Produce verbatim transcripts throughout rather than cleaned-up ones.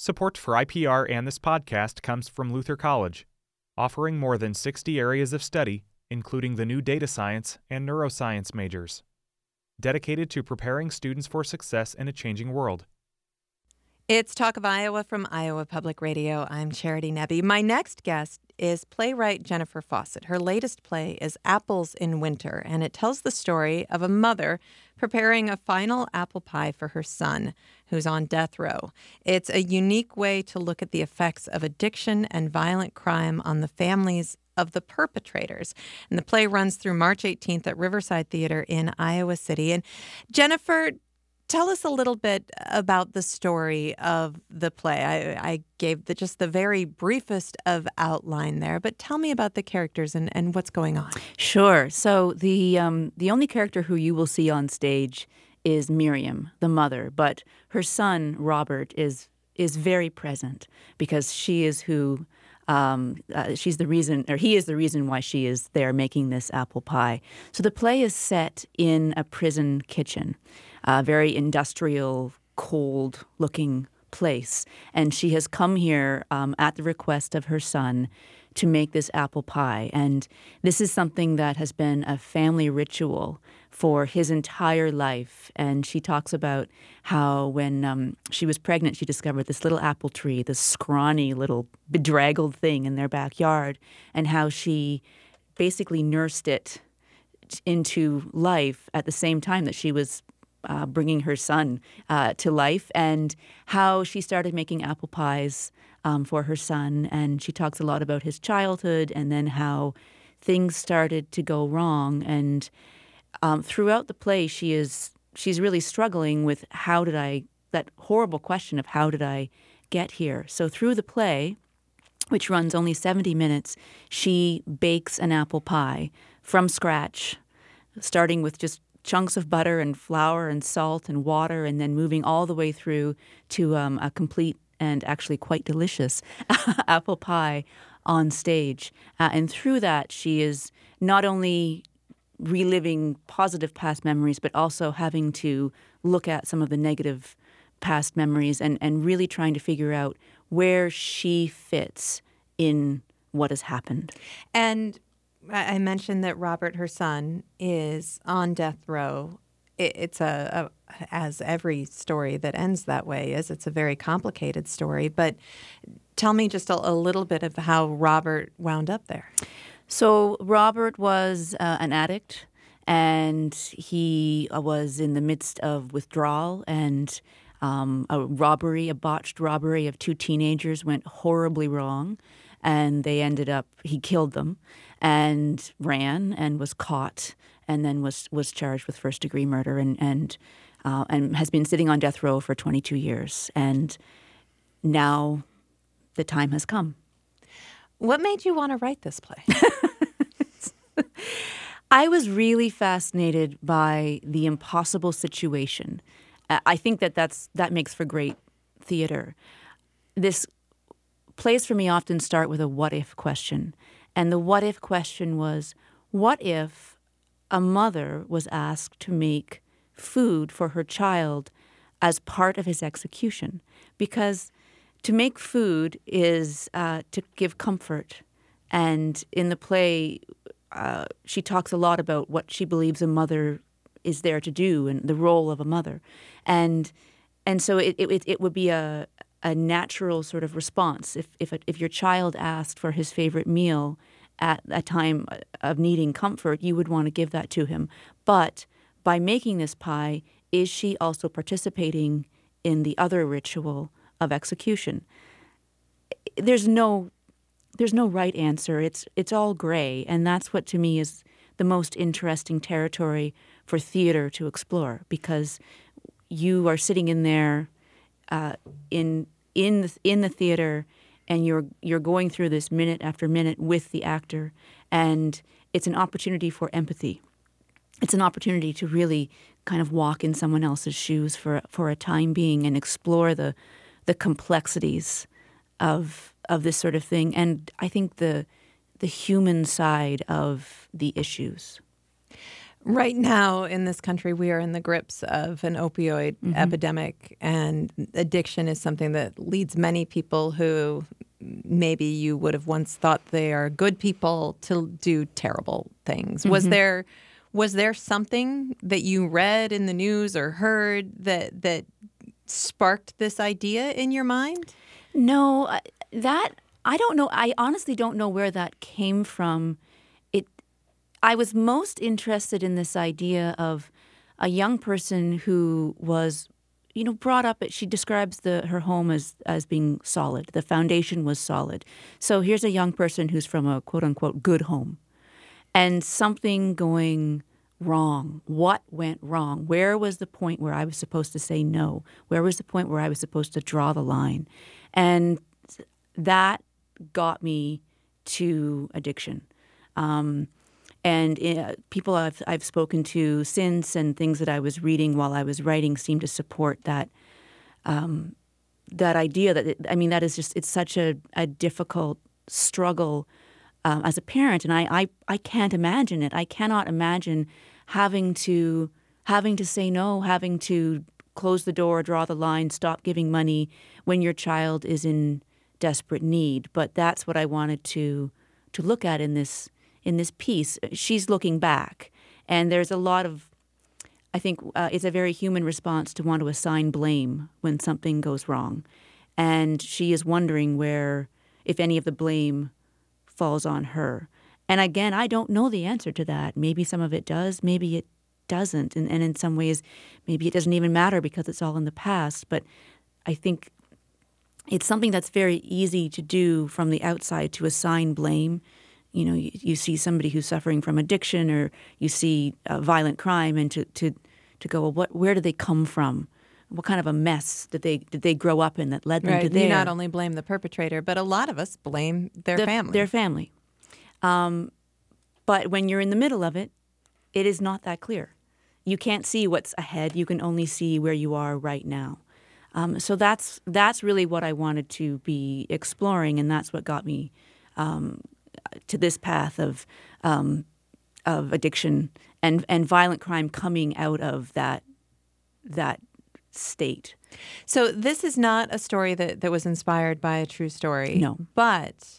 Support for I P R and this podcast comes from Luther College, offering more than sixty areas of study, including the new data science and neuroscience majors, dedicated to preparing students for success in a changing world. It's Talk of Iowa from Iowa Public Radio. I'm Charity Nebbe. My next guest is playwright Jennifer Fawcett. Her latest play is Apples in Winter, and it tells the story of a mother preparing a final apple pie for her son, who's on death row. It's a unique way to look at the effects of addiction and violent crime on the families of the perpetrators. And the play runs through March eighteenth at Riverside Theater in Iowa City. And Jennifer, tell us a little bit about the story of the play. I, I gave the, just the very briefest of outline there, but tell me about the characters and, and what's going on. Sure. So the um, the only character who you will see on stage is Miriam, the mother, but her son, Robert, is is very present because she is who, um, uh, she's the reason, or he is the reason why she is there making this apple pie. So the play is set in a prison kitchen. A very industrial, cold-looking place. And she has come here um, at the request of her son to make this apple pie. And this is something that has been a family ritual for his entire life. And she talks about how when um, she was pregnant, she discovered this little apple tree, this scrawny little bedraggled thing in their backyard, and how she basically nursed it into life at the same time that she was Uh, bringing her son uh, to life, and how she started making apple pies um, for her son. And she talks a lot about his childhood and then how things started to go wrong. And um, throughout the play, she is she's really struggling with how did I, that horrible question of how did I get here? So through the play, which runs only seventy minutes, she bakes an apple pie from scratch, starting with just chunks of butter and flour and salt and water, and then moving all the way through to um, a complete and actually quite delicious apple pie on stage. Uh, and through that, she is not only reliving positive past memories, but also having to look at some of the negative past memories and, and really trying to figure out where she fits in what has happened. And I mentioned that Robert, her son, is on death row. It's a, a, as every story that ends that way is, it's a very complicated story. But tell me just a, a little bit of how Robert wound up there. So Robert was uh, an addict, and he was in the midst of withdrawal, and um, a robbery, a botched robbery of two teenagers went horribly wrong. And they ended up, he killed them and ran and was caught and then was was charged with first-degree murder and and uh, and has been sitting on death row for twenty-two years. And now the time has come. What made you want to write this play? I was really fascinated by the impossible situation. I think that that's, that makes for great theater. This Plays for me often start with a what-if question. And the what-if question was, what if a mother was asked to make food for her child as part of his execution? Because to make food is uh, to give comfort. And in the play, uh, she talks a lot about what she believes a mother is there to do and the role of a mother. And and so it, it, it would be a... a natural sort of response. If if if your child asked for his favorite meal at a time of needing comfort, you would want to give that to him. But by making this pie, is she also participating in the other ritual of execution? There's no there's no right answer. It's it's all gray, and that's what to me is the most interesting territory for theater to explore, because you are sitting in there Uh, in in the, in the theater, and you're you're going through this minute after minute with the actor, and it's an opportunity for empathy. It's an opportunity to really kind of walk in someone else's shoes for for a time being and explore the the complexities of of this sort of thing, and I think the the human side of the issues. Right now in this country, we are in the grips of an opioid mm-hmm. epidemic, and addiction is something that leads many people who maybe you would have once thought they are good people to do terrible things. Mm-hmm. Was there was there something that you read in the news or heard that that sparked this idea in your mind? No, that I don't know. I honestly don't know where that came from. I was most interested in this idea of a young person who was, you know, brought up. She describes the her home as as being solid. The foundation was solid. So here's a young person who's from a quote unquote good home, and something going wrong. What went wrong? Where was the point where I was supposed to say no? Where was the point where I was supposed to draw the line? And that got me to addiction. Um, And uh, people I've, I've spoken to since and things that I was reading while I was writing seem to support that um, that idea that, it, I mean, that is just, it's such a, a difficult struggle um, as a parent. And I, I, I can't imagine it. I cannot imagine having to having to say no, having to close the door, draw the line, stop giving money when your child is in desperate need. But that's what I wanted to to look at in this in this piece. She's looking back, and there's a lot of, I think uh, it's a very human response to want to assign blame when something goes wrong. And she is wondering where, if any of the blame falls on her. And again, I don't know the answer to that. Maybe some of it does, maybe it doesn't. And, and in some ways, maybe it doesn't even matter because it's all in the past. But I think it's something that's very easy to do from the outside, to assign blame. You know, you, you see somebody who's suffering from addiction, or you see uh, violent crime, and to, to, to go, well, what, where did they come from? What kind of a mess did they did they grow up in that led them right. to there? You not only blame the perpetrator, but a lot of us blame their the, family. Their family. Um, but when you're in the middle of it, it is not that clear. You can't see what's ahead. You can only see where you are right now. Um, so that's that's really what I wanted to be exploring, and that's what got me um, to this path of um, of addiction and and violent crime coming out of that that state. So this is not a story that, that was inspired by a true story. No. But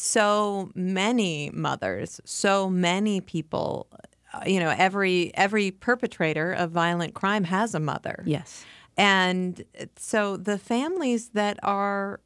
so many mothers, so many people, you know, every every perpetrator of violent crime has a mother. Yes. And so the families that are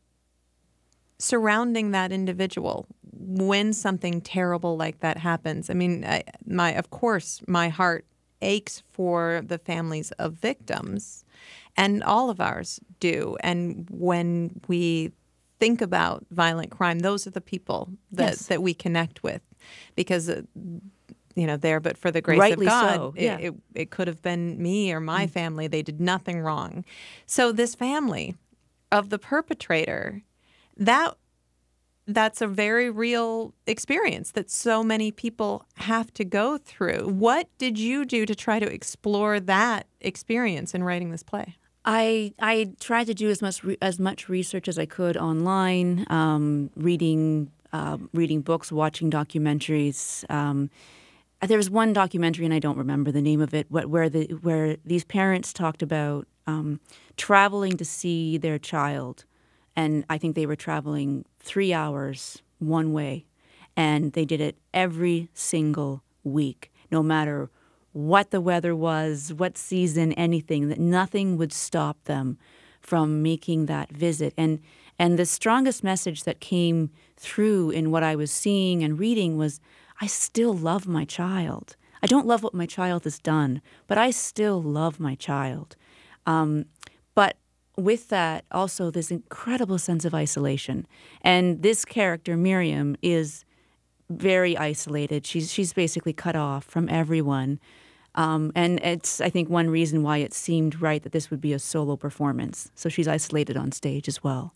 surrounding that individual when something terrible like that happens, I mean, I, my of course, my heart aches for the families of victims, and all of ours do. And when we think about violent crime, those are the people that, yes. that we connect with, because, uh, you know, there, but for the grace Rightly of God, so. it, yeah. it, it could have been me or my mm. family. They did nothing wrong. So this family of the perpetrator, that that's a very real experience that so many people have to go through. What did you do to try to explore that experience in writing this play? I I tried to do as much re- as much research as I could online, um, reading uh, reading books, watching documentaries. Um, there was one documentary, and I don't remember the name of it, where the where these parents talked about um, traveling to see their child. And I think they were traveling three hours one way, and they did it every single week, no matter what the weather was, what season, anything, that nothing would stop them from making that visit. And and the strongest message that came through in what I was seeing and reading was, I still love my child. I don't love what my child has done, but I still love my child. Um, but with that, also this incredible sense of isolation. And this character, Miriam, is very isolated. She's she's basically cut off from everyone. Um, and it's, I think, one reason why it seemed right that this would be a solo performance. So she's isolated on stage as well.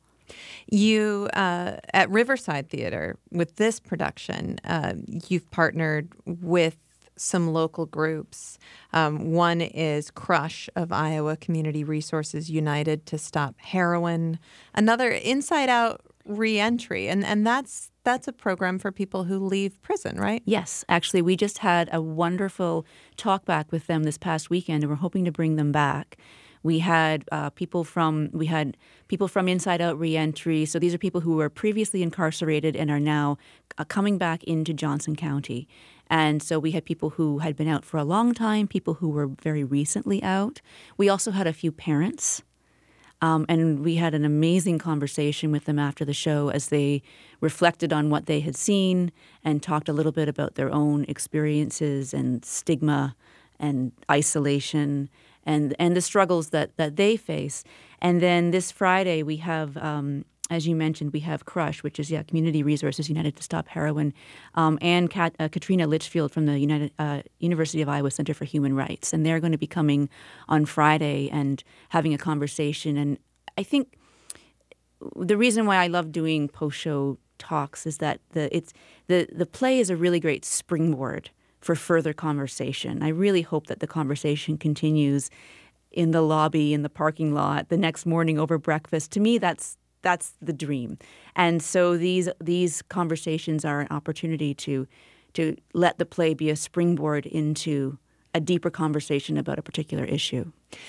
You, uh, at Riverside Theater, with this production, uh, you've partnered with some local groups. Um, one is Crush of Iowa Community Resources United to Stop Heroin. Another, Inside Out reentry, and and that's that's a program for people who leave prison, right? Yes, actually, we just had a wonderful talk back with them this past weekend, and we're hoping to bring them back. We had uh, people from we had people from Inside Out Reentry. So these are people who were previously incarcerated and are now uh, coming back into Johnson County. And so we had people who had been out for a long time, people who were very recently out. We also had a few parents. Um, and we had an amazing conversation with them after the show as they reflected on what they had seen and talked a little bit about their own experiences and stigma and isolation and and the struggles that, that they face. And then this Friday we have, um, as you mentioned, we have CRUSH, which is yeah, Community Resources United to Stop Heroin, um, and Kat, uh, Katrina Litchfield from the United uh, University of Iowa Center for Human Rights. And they're going to be coming on Friday and having a conversation. And I think the reason why I love doing post-show talks is that the it's the the play is a really great springboard for further conversation. I really hope that the conversation continues in the lobby, in the parking lot, the next morning over breakfast. To me, that's that's the dream. And so these these conversations are an opportunity to to let the play be a springboard into a deeper conversation about a particular issue.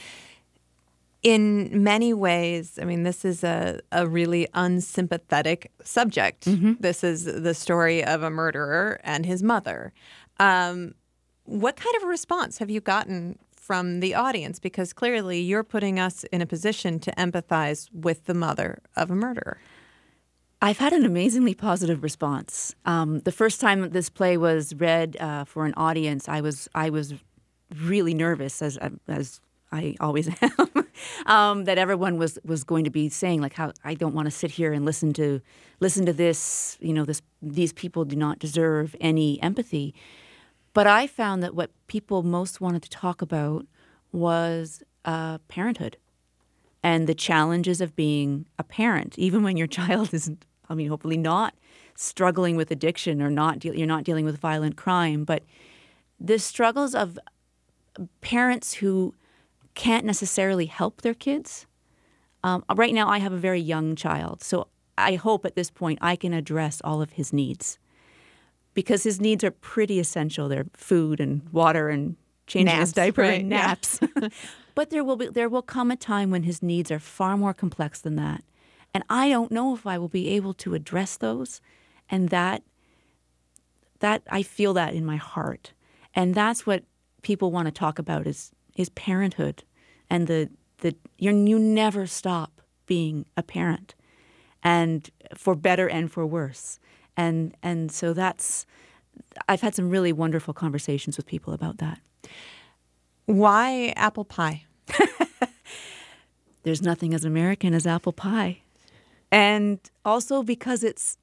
In many ways, I mean, this is a, a really unsympathetic subject. Mm-hmm. This is the story of a murderer and his mother. Um, what kind of a response have you gotten from the audience? Because clearly you're putting us in a position to empathize with the mother of a murderer. I've had an amazingly positive response. Um, the first time that this play was read uh, for an audience, I was I was really nervous, as as I always am, um, that everyone was was going to be saying, like, how I don't want to sit here and listen to listen to this. You know, this these people do not deserve any empathy. But I found that what people most wanted to talk about was uh, parenthood and the challenges of being a parent, even when your child isn't, I mean, hopefully not struggling with addiction or not, de- you're not dealing with violent crime, but the struggles of parents who can't necessarily help their kids. Um, right now, I have a very young child, so I hope at this point I can address all of his needs. Because his needs are pretty essential. They're food and water and changing naps, his diaper right? and naps. Yeah. But there will be there will come a time when his needs are far more complex than that. And I don't know if I will be able to address those. And that that I feel that in my heart. And that's what people want to talk about is is parenthood. And the the you you never stop being a parent. And for better and for worse. And and so that's, I've had some really wonderful conversations with people about that. Why apple pie? There's nothing as American as apple pie. And also because it's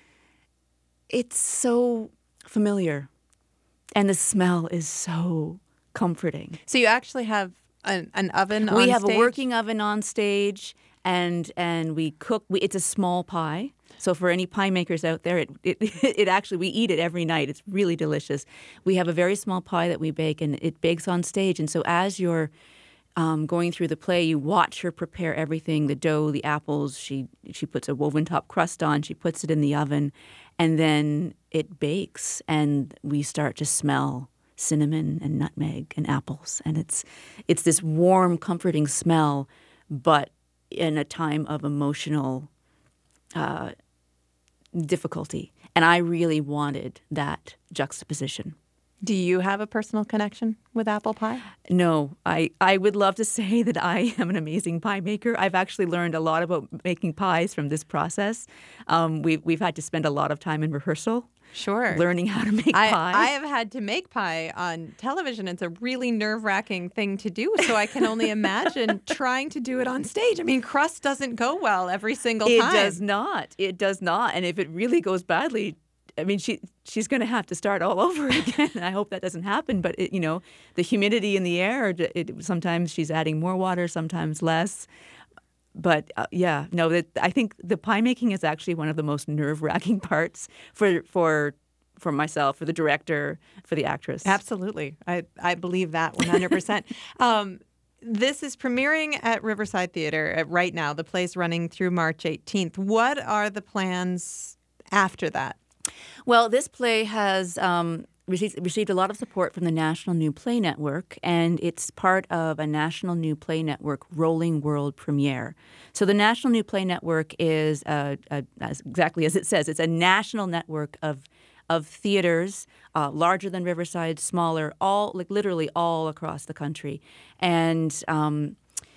it's so familiar and the smell is so comforting. So you actually have an, an oven on stage? We have a working oven on stage and and we cook, we, it's a small pie. So for any pie makers out there, it, it it actually, we eat it every night. It's really delicious. We have a very small pie that we bake, and it bakes on stage. And so as you're um, going through the play, you watch her prepare everything, the dough, the apples. She she puts a woven top crust on. She puts it in the oven, and then it bakes, and we start to smell cinnamon and nutmeg and apples. And it's it's this warm, comforting smell, but in a time of emotional uh difficulty. And I really wanted that juxtaposition. Do you have a personal connection with apple pie? No, I, I would love to say that I am an amazing pie maker. I've actually learned a lot about making pies from this process. Um, we've, we've had to spend a lot of time in rehearsal. Sure. Learning how to make I, pie. I have had to make pie on television. It's a really nerve-wracking thing to do, so I can only imagine trying to do it on stage. I mean, crust doesn't go well every single it time. It does not. It does not. And if it really goes badly, I mean, she she's going to have to start all over again. I hope that doesn't happen. But, it, you know, the humidity in the air, it, it, sometimes she's adding more water, sometimes less. But uh, yeah, no, that, I think the pie making is actually one of the most nerve-wracking parts for for for myself, for the director, for the actress. Absolutely. I, I believe that one hundred percent. um, this is premiering at Riverside Theater right now. The play's running through March eighteenth. What are the plans after that? Well, this play has um, received, received a lot of support from the National New Play Network, and it's part of a National New Play Network rolling world premiere. So the National New Play Network is, a, a, as exactly as it says, it's a national network of of theaters, uh, larger than Riverside, smaller, all like literally all across the country, and um,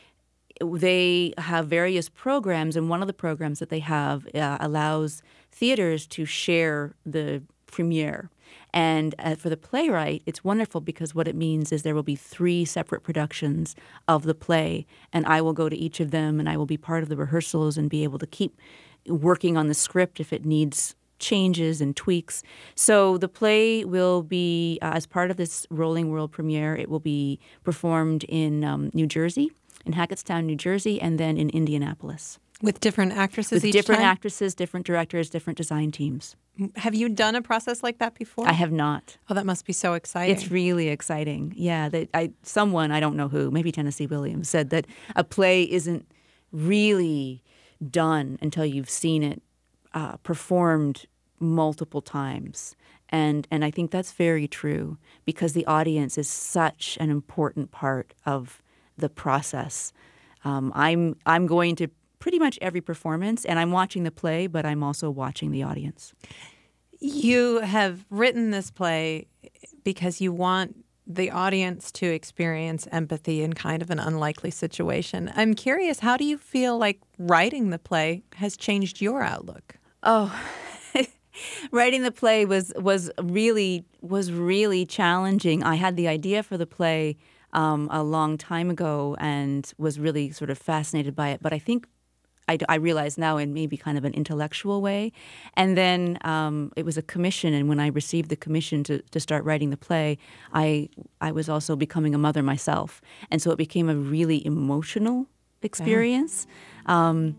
they have various programs. And one of the programs that they have uh, allows theaters to share the premiere. And uh, for the playwright, it's wonderful because what it means is there will be three separate productions of the play, and I will go to each of them, and I will be part of the rehearsals and be able to keep working on the script if it needs changes and tweaks. So the play will be, uh, as part of this Rolling World premiere, it will be performed in um, New Jersey, in Hackettstown, New Jersey, and then in Indianapolis. With different actresses With each different time? actresses, different directors, different design teams. Have you done a process like that before? I have not. Oh, that must be so exciting. It's really exciting. Yeah, that I someone, I don't know who, maybe Tennessee Williams, said that a play isn't really done until you've seen it uh, performed multiple times. And and I think that's very true because the audience is such an important part of the process. Um, I'm I'm going to pretty much every performance, and I'm watching the play, but I'm also watching the audience. You have written this play because you want the audience to experience empathy in kind of an unlikely situation. I'm curious, how do you feel like writing the play has changed your outlook? Oh, writing the play was was really was really challenging. I had the idea for the play um, a long time ago and was really sort of fascinated by it. But I think I, I realize now in maybe kind of an intellectual way. And then um, it was a commission, and when I received the commission to, to start writing the play, I I was also becoming a mother myself, and so it became a really emotional experience. Yeah. Um,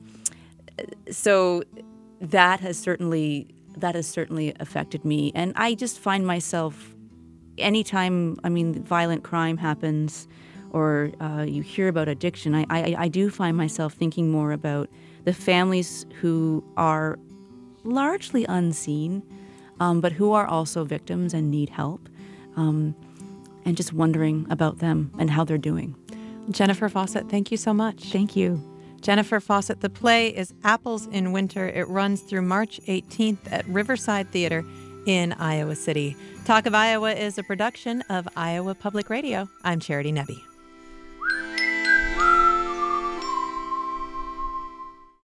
so that has certainly. That has certainly affected me. And I just find myself, anytime, I mean, violent crime happens or uh, you hear about addiction, I, I, I do find myself thinking more about the families who are largely unseen, um, but who are also victims and need help, um, and just wondering about them and how they're doing. Jennifer Fawcett, thank you so much. Thank you. Jennifer Fawcett. The play is Apples in Winter. It runs through March eighteenth at Riverside Theater in Iowa City. Talk of Iowa is a production of Iowa Public Radio. I'm Charity Nebbe.